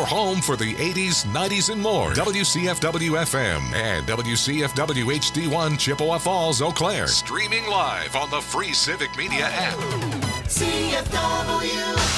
your home for the 80s, 90s, and more. WCFW-FM and WCFW HD1 Chippewa Falls, Eau Claire. Streaming live on the free Civic Media app. CFW.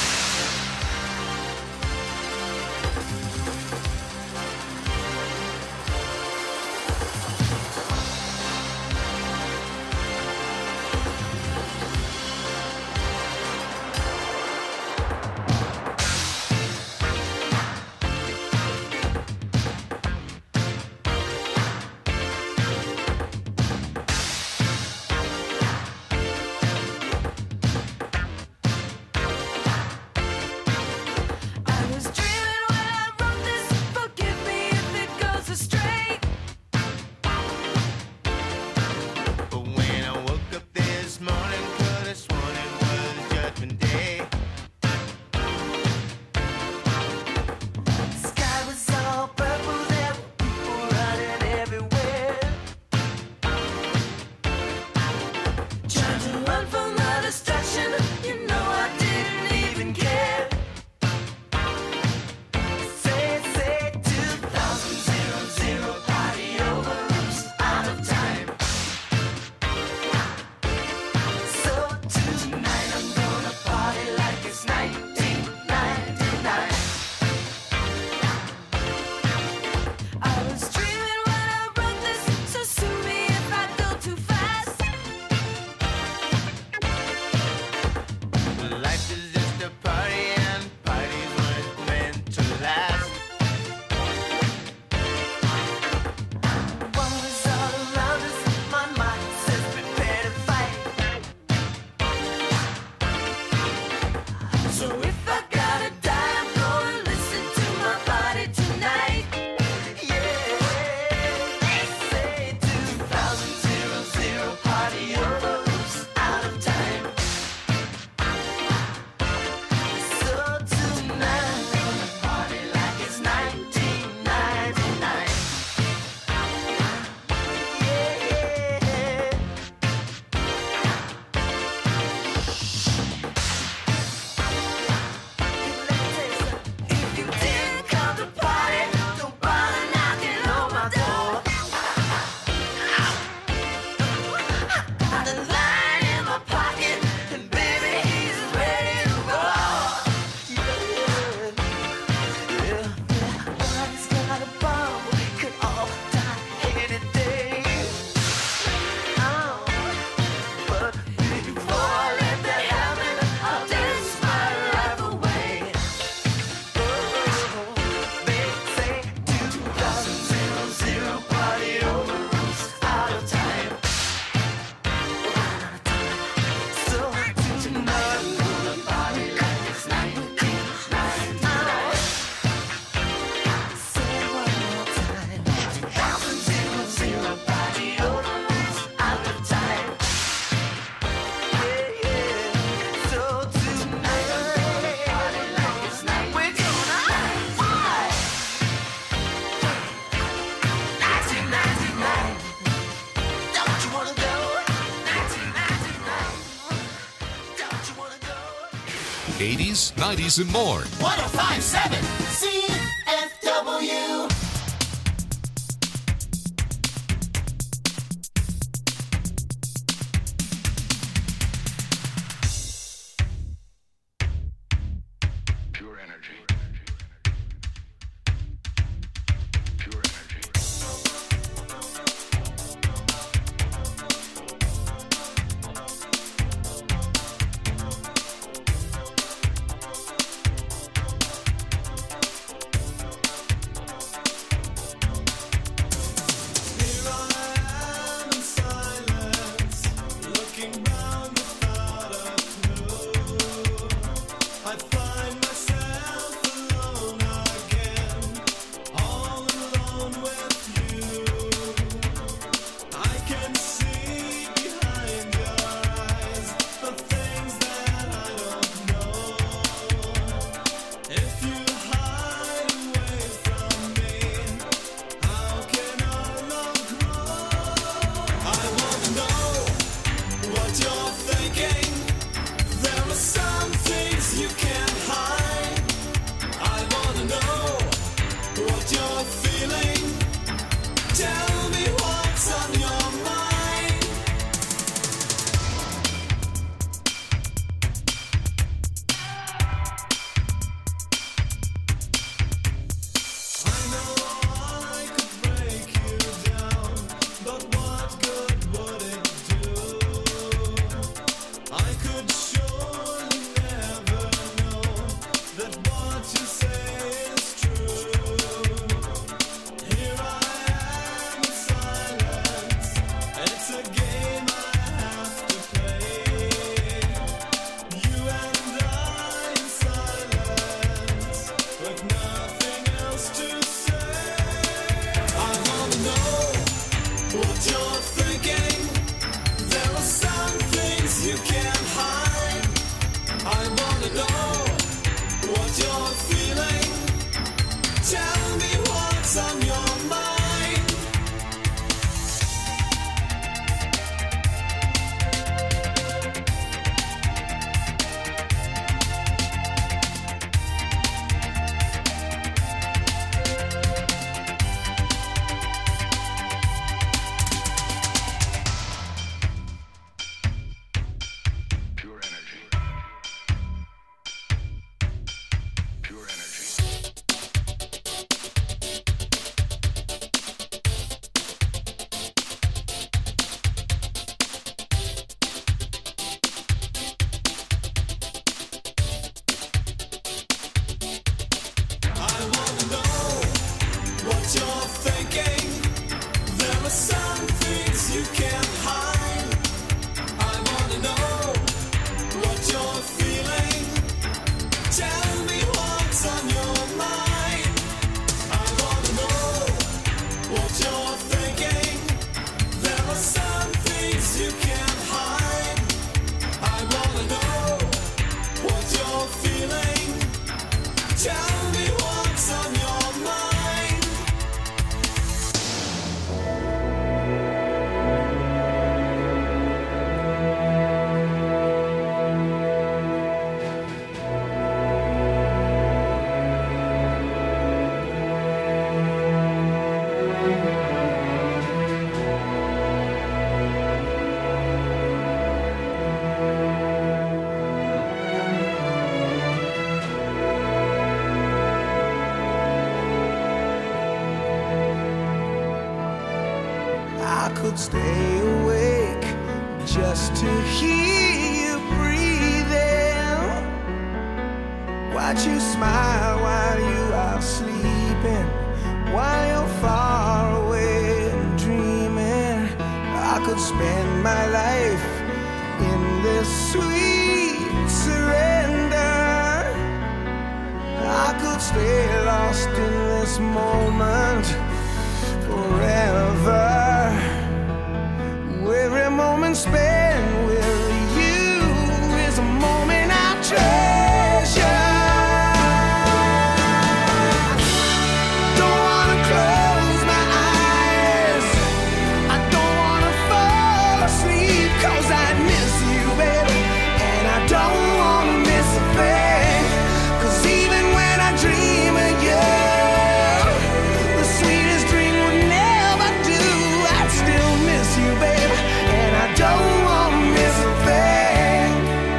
'80s, '90s, and more. 105.7 CFW. Pure energy. I could stay awake just to hear you breathing. Watch you smile while you are sleeping, while you're far away and dreaming. I could spend my life in this sweet surrender. I could stay lost in this moment forever. Every moment spent with you is a moment I treasure. Don't wanna close my eyes, I don't wanna fall asleep, 'cause I miss you, baby, and I don't wanna miss a thing. 'Cause even when I dream of you, the sweetest dream would never do. I'd still miss you, baby, and I don't wanna miss a thing.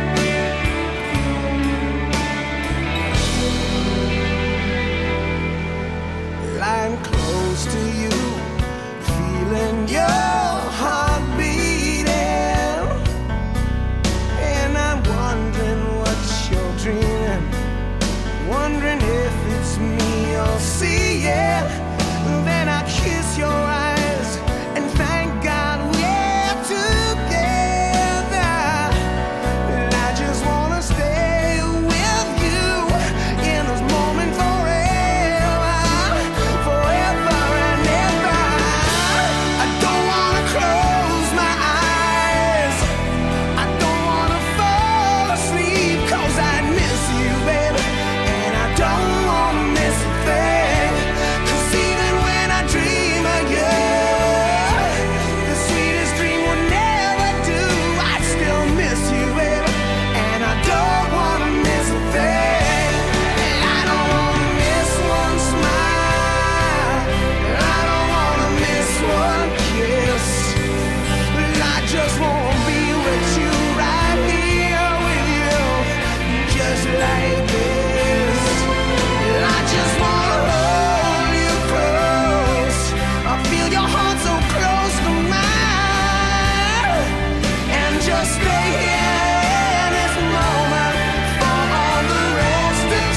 Lying close to you, feeling your heart beating, and I'm wondering what you're dreaming, wondering if it's me you're seeing. Then I kiss your eyes and thank God we're together. And I just wanna stay with you in this moment forever, forever and ever. I don't wanna close my eyes, I don't wanna fall asleep, 'cause I miss you, baby, and I don't wanna miss a thing. 'Cause even when I dream of you, the sweetest dream would never do. I'd still miss you, baby, and I don't wanna miss a thing. And I don't wanna miss one smile, I don't wanna miss one kiss. I just wanna be with you, right here with you, just like this. I just wanna hold you close, I feel your heart so close to mine, and just stay here in this moment for all the rest of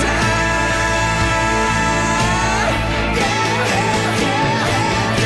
time. Yeah, yeah, yeah,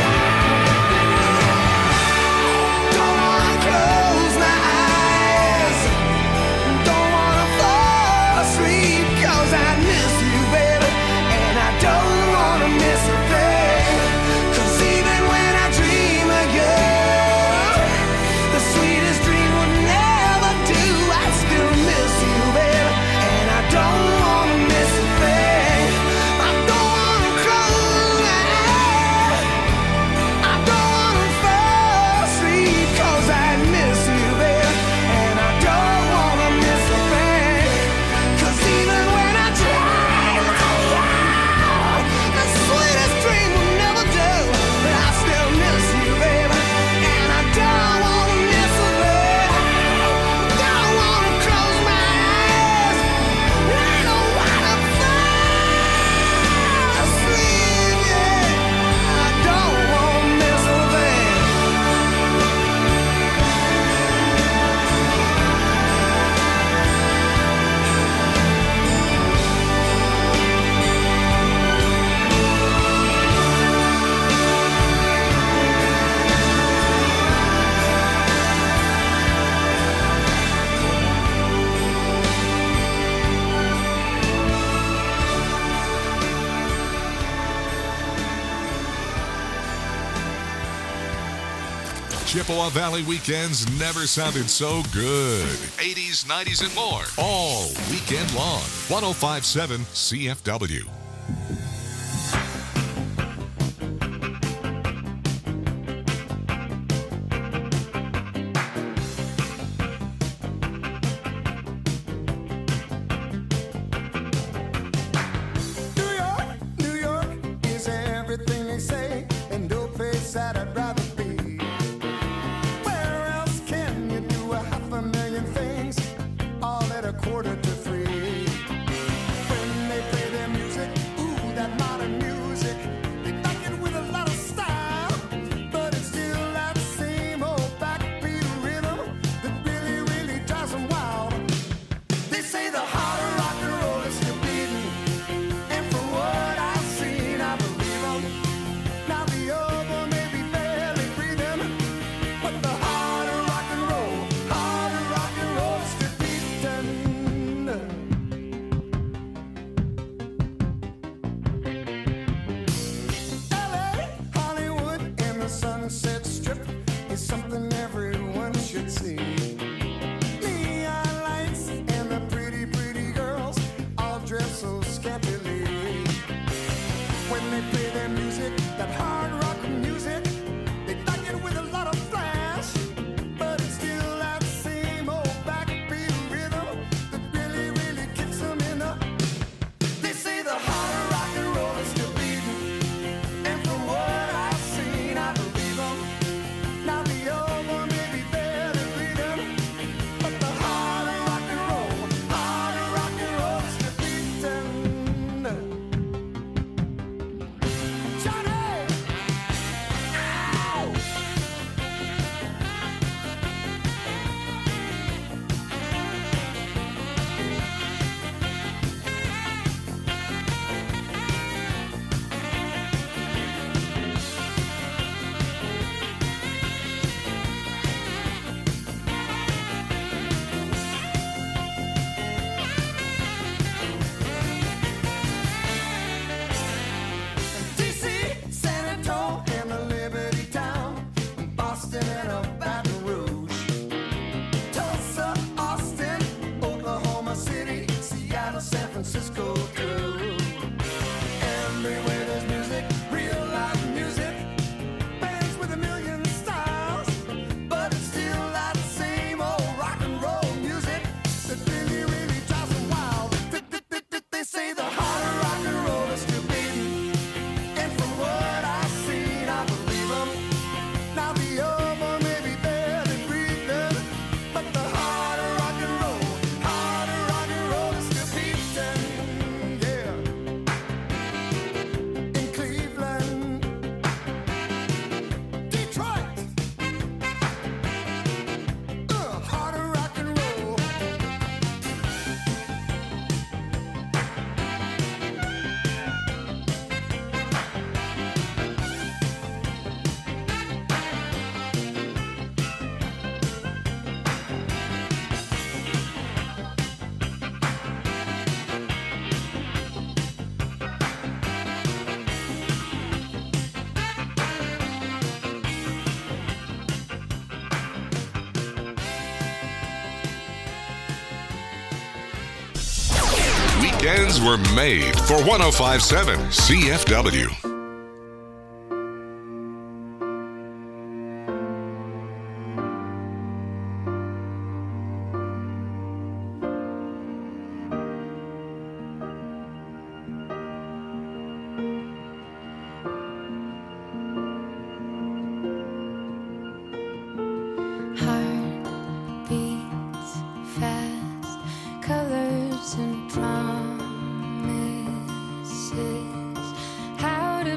don't wanna close my eyes, don't wanna fall asleep, 'cause I miss you, baby, and I don't wanna miss a thing. 'Cause even when I dream of you, the sweetest dream would never do. I still miss you, baby, and I don't wanna miss a thing. I don't wanna close my eyes, I don't wanna fall asleep, 'cause I miss you, baby, and I don't wanna miss a thing. 'Cause even when I dream of you, the sweetest dream will never do. But I still miss you, baby, and I don't wanna miss a thing. Don't wanna close my eyes, I don't wanna fall asleep, yeah. I don't wanna miss a thing. Chippewa Valley weekends never sounded so good. 80s, 90s, and more. All weekend long. 1057 CFW. New York is everything they say, and no place that I'd rather be. Where else can you do 500,000 things all at $2:45? When they play their music, ooh, something everyone should see. Neon lights and the pretty, pretty girls all dressed so scantily. When they play their music, that hard rock music, they back it with a lot of flash, but it's still that same old backbeat rhythm that really, really kicks them in the. They say the hard rock and roll is still beating, and from what I've seen, I believe them. Now the old one may be barely breathing, but the hard rock and roll is still beating. Johnny! Ow! DC, San Antonio, and the Liberty Town, Boston and a Baton Rouge, Tulsa, Austin, Oklahoma City, Seattle, San Francisco too. Everywhere there's music, real live music, bands with a million styles, but it's still that same old rock and roll music that really, really drives them wild. They say the harder rock and roll is still beating, and from what I've seen, I believe them. Now the old one may be barely breathing, but the harder rock and roll is still beating, yeah. In Cleveland, Detroit, harder rock and roll. Weekends were made for 1057 CFW. Heart beats fast, colors and promises. How do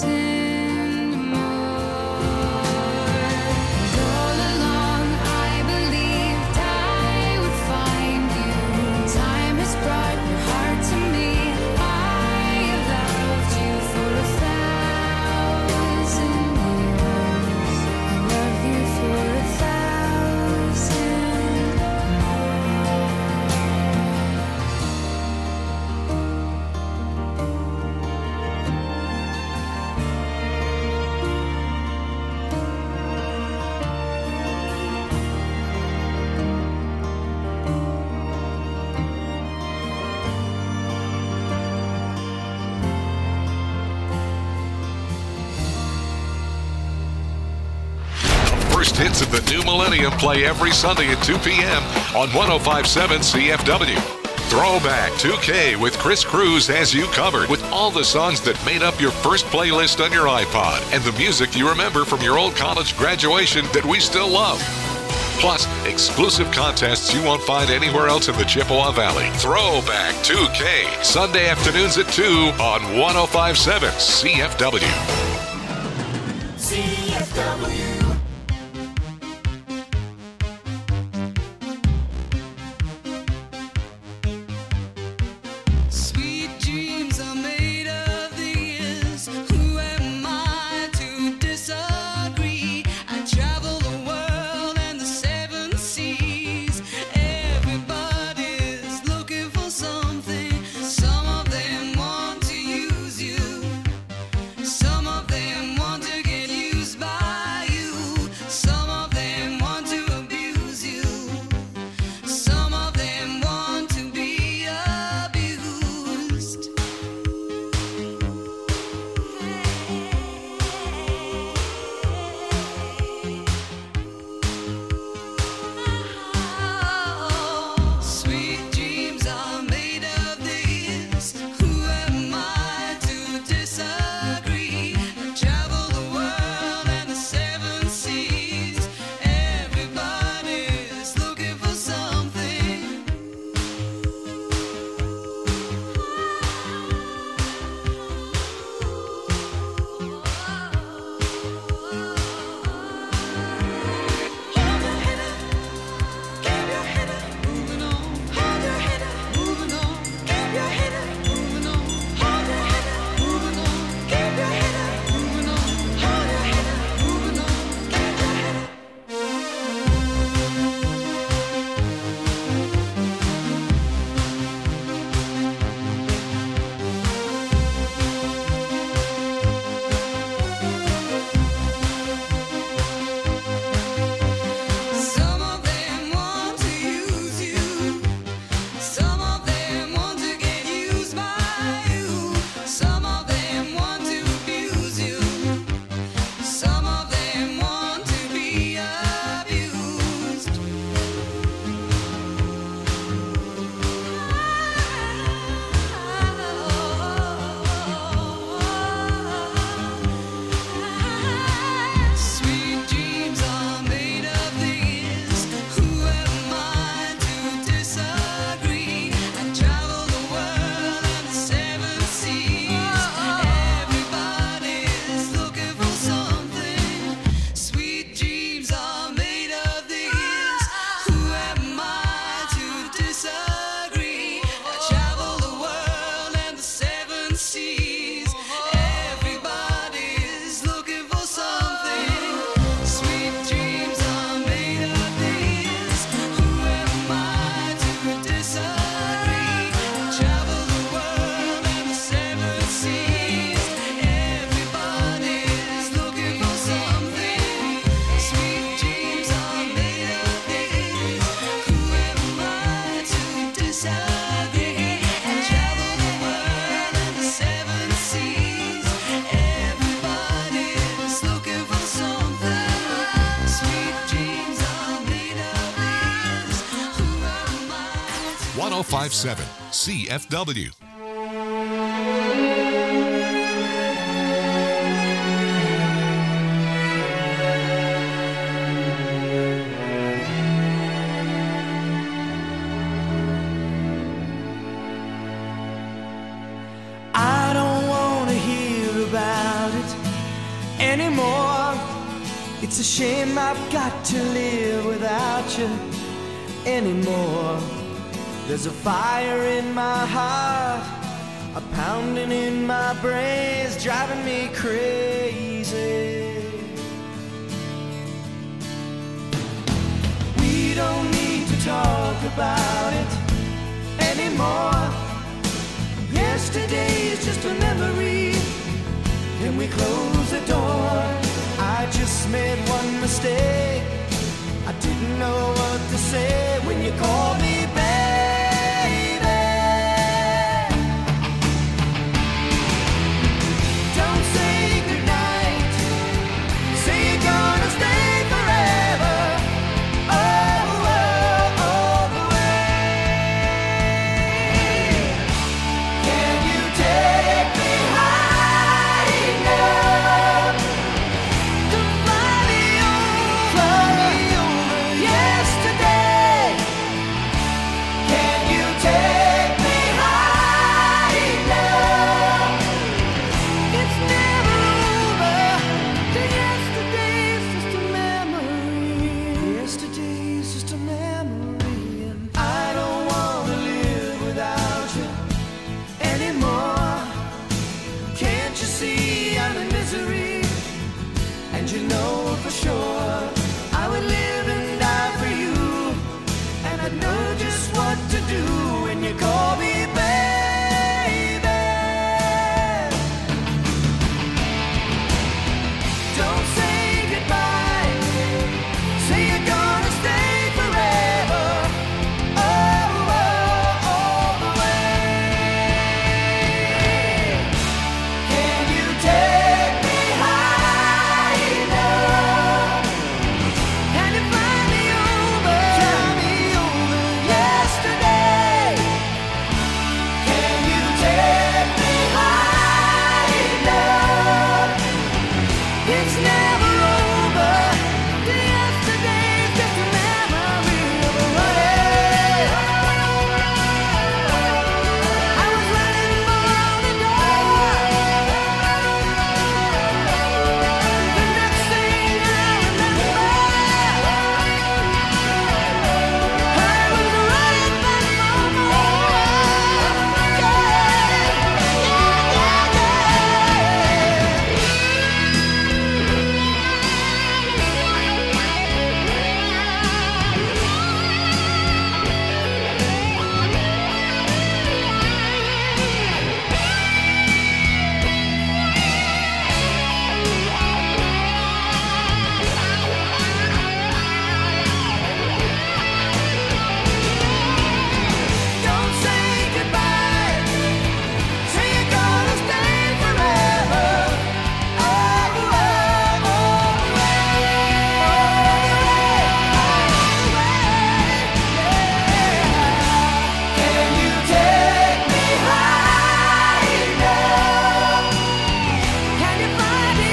First hits of the new millennium play every Sunday at 2 p.m. on 105.7 CFW. Throwback 2K with Chris Cruz has you covered with all the songs that made up your first playlist on your iPod and the music you remember from your old college graduation that we still love. Plus, exclusive contests you won't find anywhere else in the Chippewa Valley. Throwback 2K, Sunday afternoons at 2 on 105.7 CFW. CFW. .105.7 CFW. I don't want to hear about it. anymore. It's a shame I've got to live without you anymore. There's a fire in my heart, a pounding in my brains, driving me crazy. We don't need to talk about it anymore. Yesterday's just a memory. Can we close the door? I just made one mistake. I didn't know what to say when you called me baby. Don't say goodnight. Say you're gonna stay forever. All the way. Can you take me high enough to fly me over yesterday? Can you take me high enough? It's never over. Yesterday's just a memory. Yesterday's just a memory. And I don't wanna live without you anymore. Can't you see I'm in misery? And you know for sure I would live and die for you. And I know just what to do when you call me baby. Don't say goodbye. Say you're gonna stay forever. All the way. Can you take me high enough? Can you fly me over yesterday? Can you take me high enough? It's never over. Yesterday's just a memory of a running. I was running for the door. The next thing I remember, I was running back for more. Don't say goodbye. Say you're gonna stay forever. All the way. Can you take me high enough? Can you fly me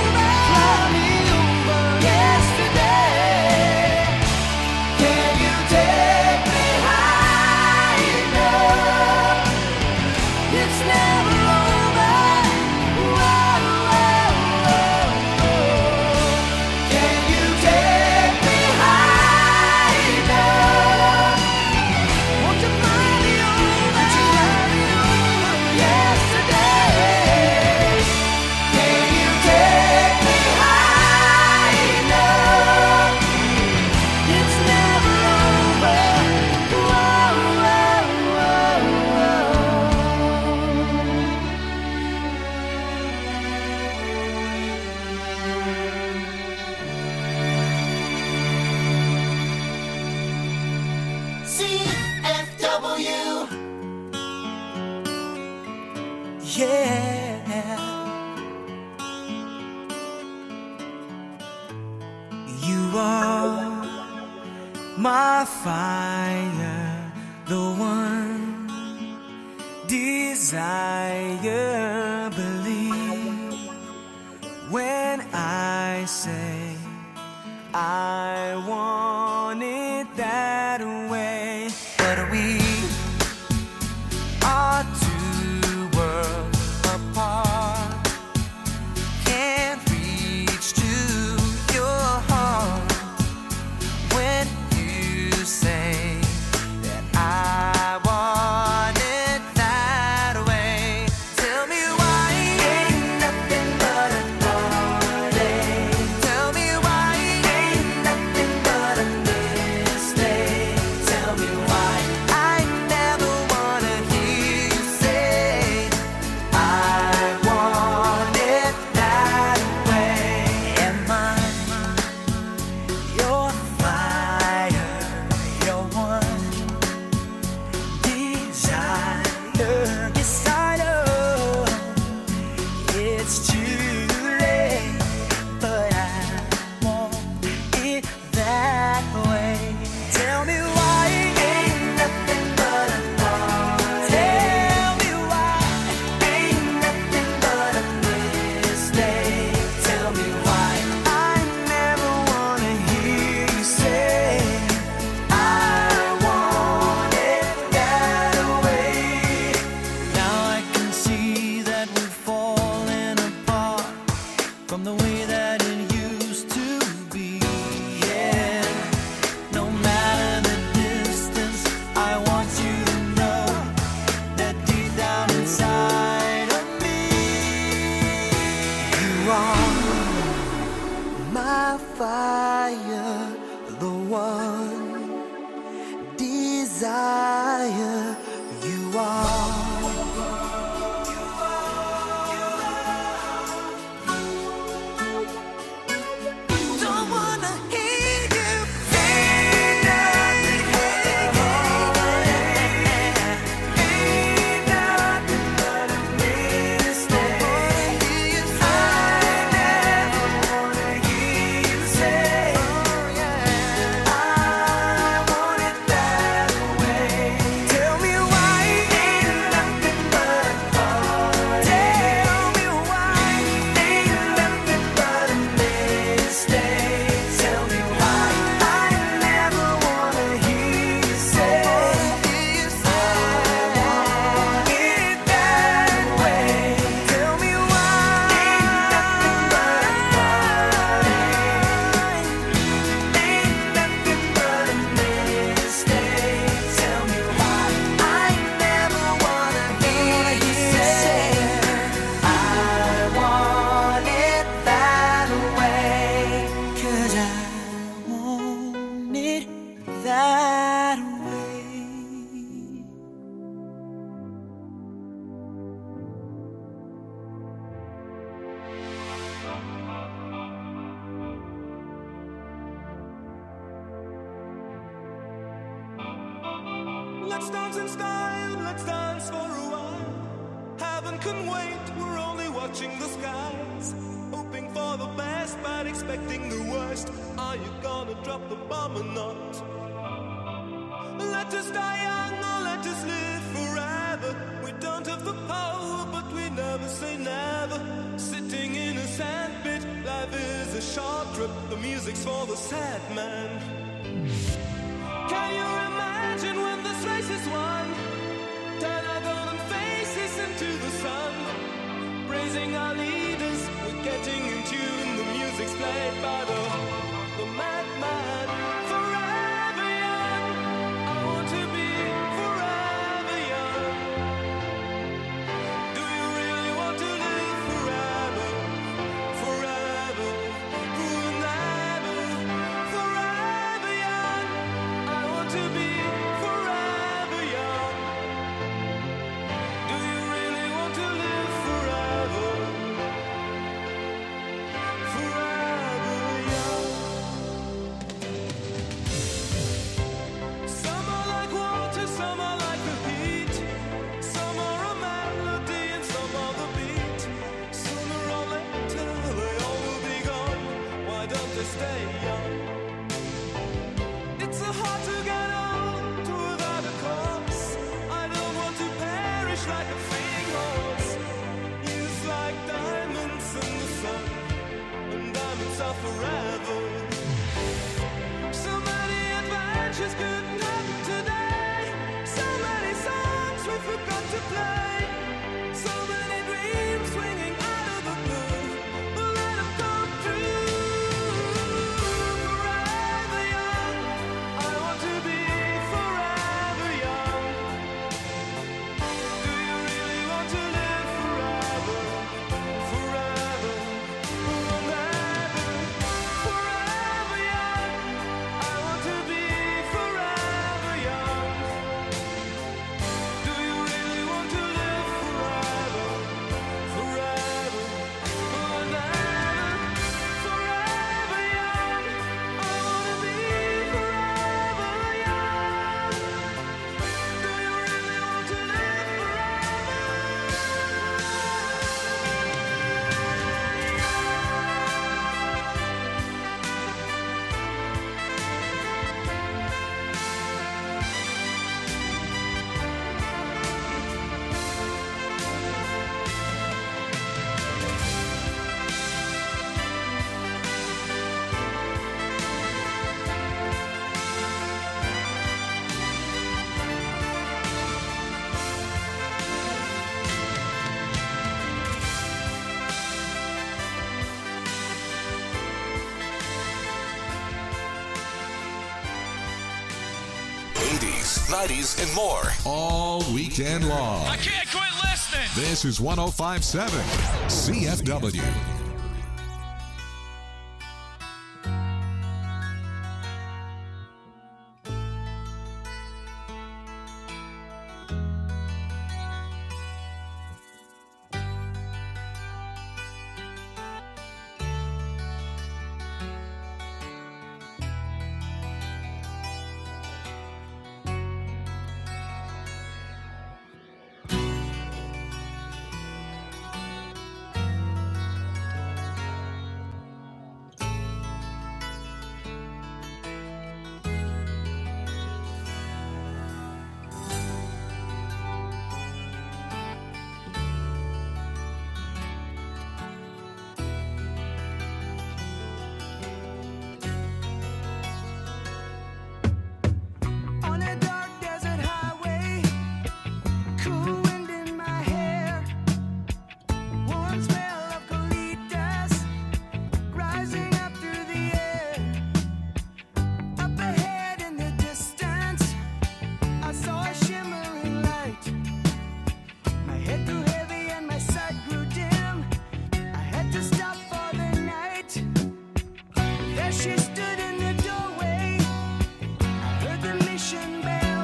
over yesterday? Can you take me high enough? It's never over. Can you take me high enough? Won't you fly me over yesterday? Can you take me high enough? It's never over. CFW. Yeah. You are my fire, the one desire. Believe when I say I want it that way. But we are two worlds apart. Can't reach from the way that it used to be. Yeah, no matter the distance, I want you to know that deep down inside of me, you are my fire, the one desire. You are. Let's dance in style, let's dance for a while. Heaven can wait, we're only watching the skies. Hoping for the best, but expecting the worst. Are you gonna drop the bomb or not? Let us die young or let us live forever. We don't have the power, but we never say never. Sitting in a sandpit, life is a short trip. The music's for the sad man. Can you imagine when this race is won? Turn our golden faces into the sun. Praising our leaders, we're getting in tune. The music's played by the madman. Forever young, I want to be forever young. Do you really want to live forever? Forever, forever, forever young. I want to be forever young. Do you really want to live forever? Forever young. Some are like water, some are like the heat. Some are a melody and some are the beat. Sooner or later they all will be gone. Why don't they stay young? It's so hard to get old without a cause. I don't want to perish like a fleeing horse. Youth like diamonds in the sun, and diamonds are forever. So many adventures couldn't happen today. So many songs we forgot to play. So many dreams swinging out of the blue. We'll let them come true. Forever young, I want to be forever young. Do you really want to live forever? Forever, forever, forever young. I want to be forever 90s, and more. All weekend long. I can't quit listening. This is 105.7 CFW. On a dark desert highway, cool wind in my hair, warm smell of colitas rising up through the air. Up ahead in the distance, I saw a shimmering light. My head grew heavy and my sight grew dim. I had to stop for the night. There she stood in the doorway. I heard the mission bell.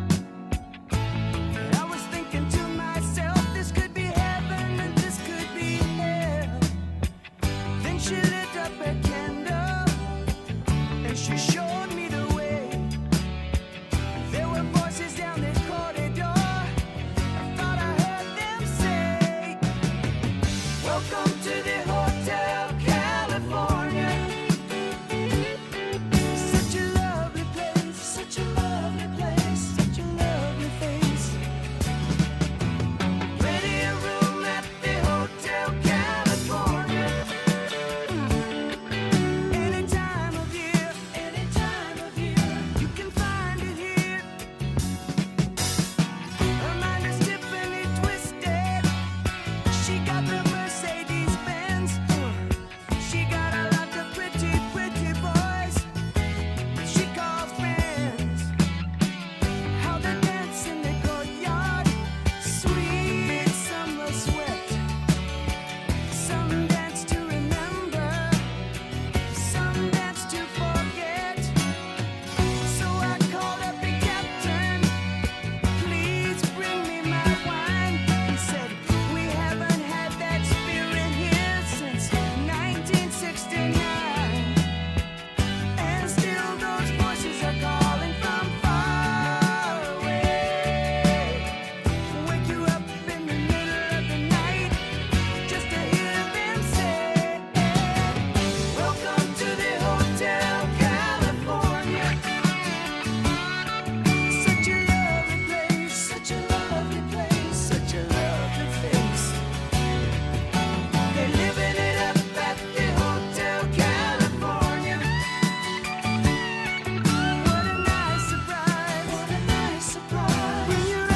And I was thinking to myself, this could be heaven and this could be hell. Then she lit up a candle and she showed me the way. There were voices down the corridor. I thought I heard them say, welcome to the Hotel California. Such a lovely place, such a lovely place, such a lovely face. Ready a room at the Hotel California. Any time of year, you can find it here. Her mind is Tiffany twisted. She got the Mercedes Benz. She got a lot of pretty, pretty boys she calls friends. How they dance in the courtyard, sweet summer sweat. Some dance to remember, some dance to forget. So I called up the captain, please bring me my wine. He said, we haven't had that spirit here since 1969. And still those voices are calling from far away. Wake you up in the middle of the night just to hear them say, welcome to the Hotel California. Such a lovely place, such a lovely place, such a lovely face. They're living it up at the Hotel California. What a nice surprise, what a nice surprise. Bring your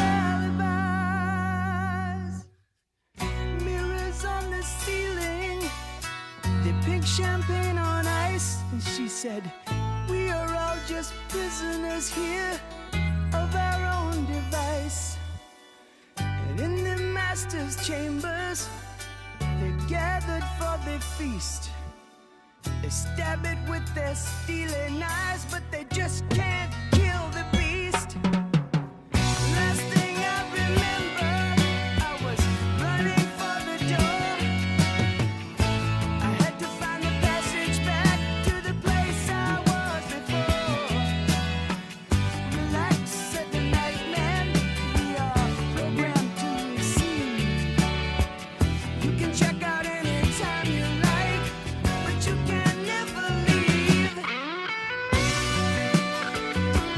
alibis. Mirrors on the ceiling, they pink champagne on ice. And she said, we are all just prisoners here of our own device. And in the master's chambers, they're gathered for the feast. They stab it with their steely knives, but they just can't kill the beast. Last thing I remember, I was running for the door. I had to find the passage back to the place I was before. Relax, said the nightman, we are programmed to receive. You can check out anytime you like, but you can never leave.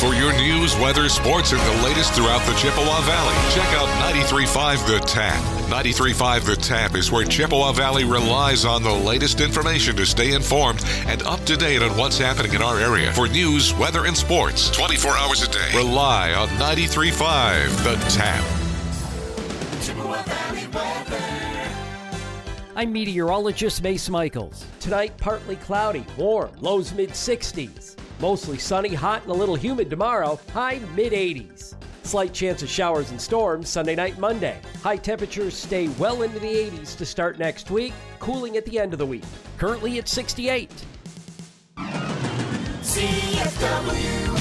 For your news, weather, sports, and the latest throughout the Chippewa Valley, check out 93.5 The Tap. 93.5 The Tap is where Chippewa Valley relies on the latest information to stay informed and up to date on what's happening in our area. For news, weather, and sports, 24 hours a day, rely on 93.5 The Tap. Chippewa Valley weather. I'm meteorologist Mace Michaels. Tonight, partly cloudy, warm, lows mid-60s. Mostly sunny, hot, and a little humid tomorrow, high mid-80s. Slight chance of showers and storms Sunday night, Monday. High temperatures stay well into the 80s to start next week, cooling at the end of the week. Currently at 68. CFW.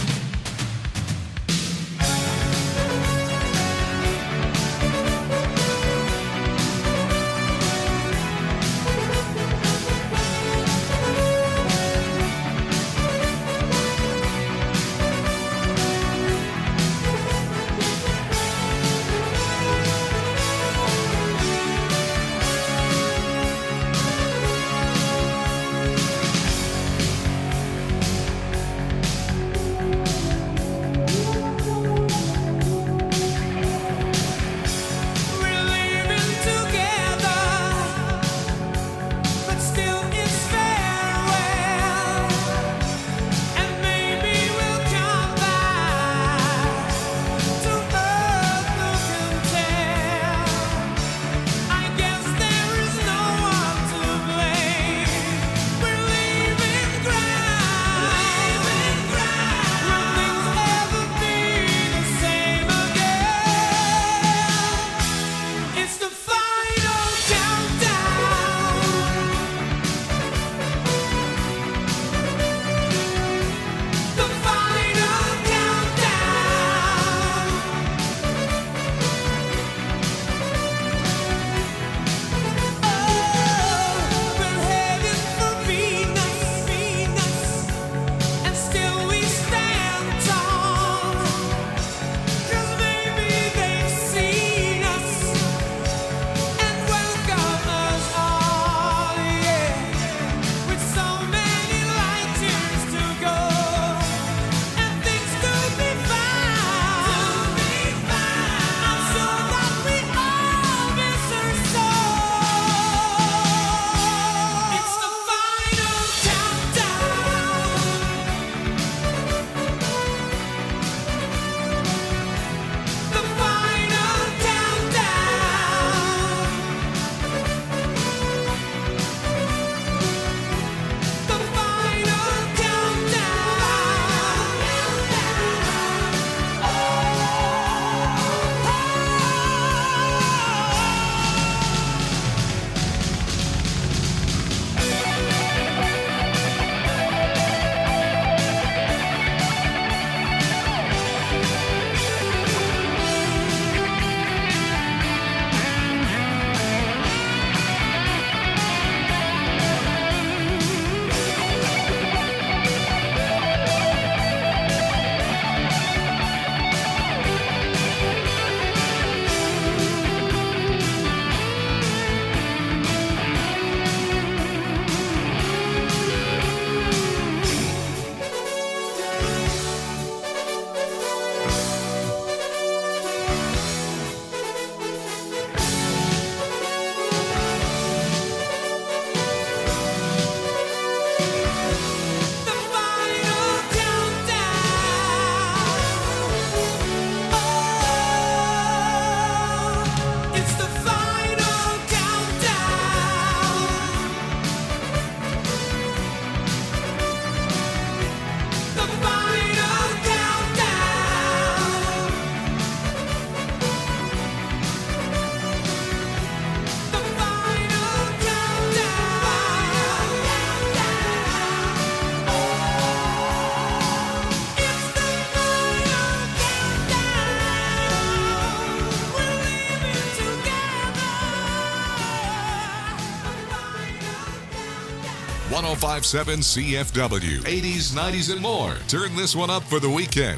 .5.7 CFW. 80s, 90s, and more. Turn this one up for the weekend.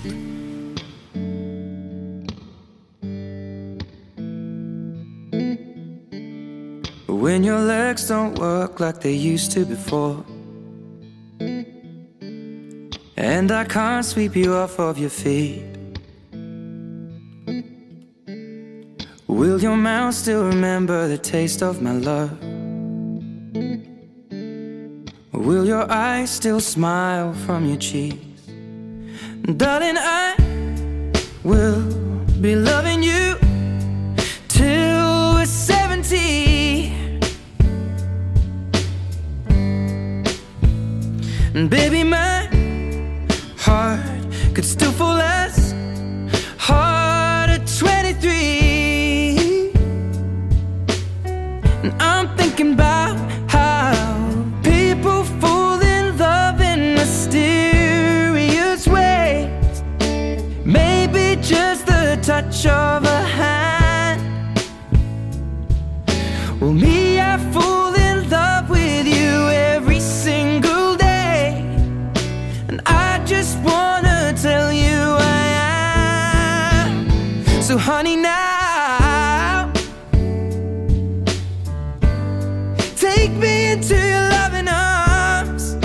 When your legs don't work like they used to before, and I can't sweep you off of your feet. Will your mouth still remember the taste of my love? Will your eyes still smile from your cheeks? Darling, I will be loving you till we're 70. And baby, my heart could still fall as hard at 23. And I'm thinking about how people fall in love in mysterious ways. Maybe just the touch of a hand. Well, me, I fall in love with you every single day, and I just wanna tell you I am. So honey, now take me into your loving arms.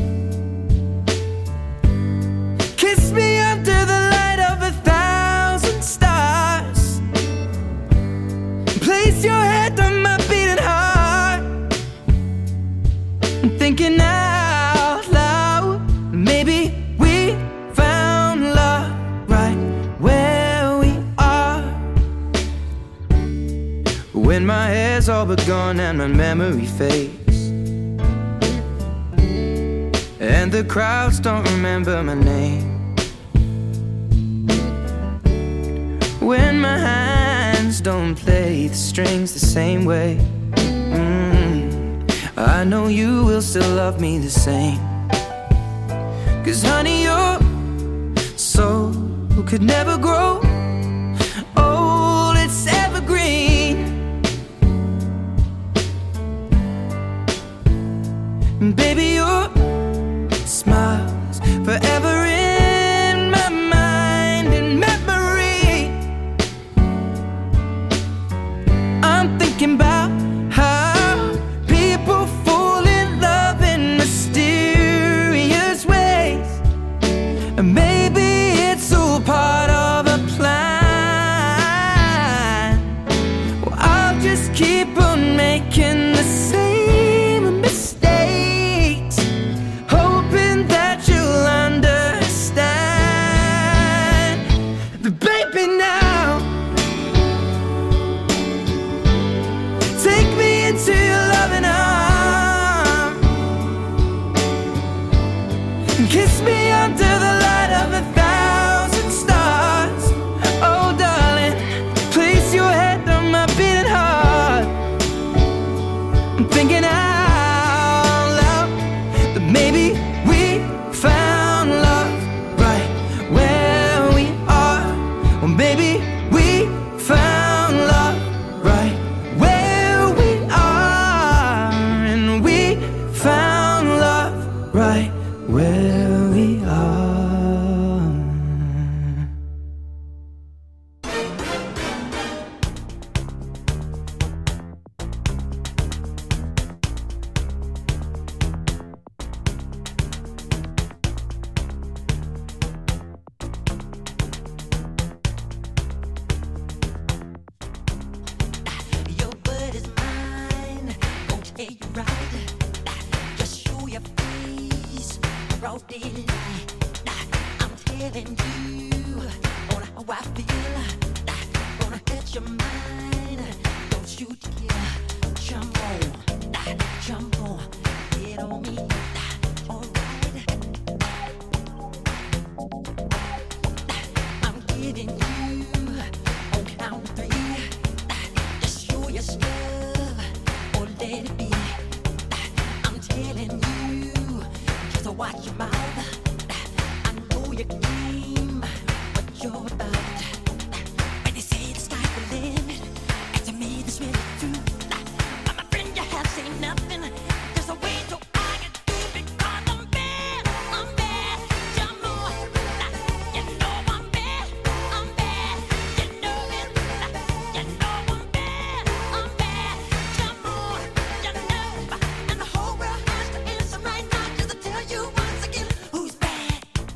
Kiss me under the light of 1,000 stars. Place your head on my beating heart. I'm thinking out loud, maybe we found love right where we are. When my hair's all but gone and my memory fades, and the crowds don't remember my name. When my hands don't play the strings the same way, I know you will still love me the same. 'Cause honey, your soul could never grow old, it's evergreen. And baby, your smile's forever in my mind and memory. I'm thinking about how people fall in love in mysterious ways, and maybe it's all part of a plan. Well, I'll just keep on making the same mistakes, hoping that you'll understand. But baby, now take me into your loving arms. Kiss me under the light of 1,000 stars. Oh darling, place your head on my beating heart. I'm thinking out loud that maybe we found love right where we are. Well, maybe we found love right where we are. And we found love right where we are. Your word is mine, gon' tell you right. Just show your face, broad daylight. I'm telling you on how I feel. Gonna hurt your mind, don't you dare jump on, get on me. Alright, I'm giving you on count of 3. Just show your stuff or let it be. I'm telling you, just watch your mouth. I know your game, what you're about. When they say the sky's the limit, and to me this really true. But my friend, you have seen nothing. There's a way to argue because I'm bad. You're more. You know I'm bad. You know it. You know I'm bad. You're more. You know. And the whole world has to answer right now just to tell you once again who's bad.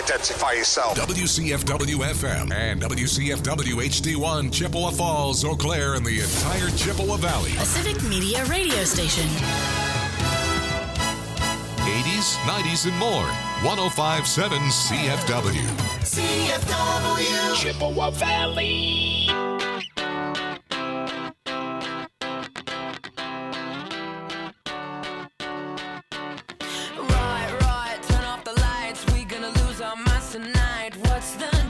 identify yourself. WCFW FM and WCFW HD1 Chippewa Falls, Eau Claire, and the entire Chippewa Valley. A Civic Media radio station. 80s, 90s, and more. 105.7 CFW. CFW. Chippewa Valley. Right, turn off the lights. We gonna lose our minds tonight. What's the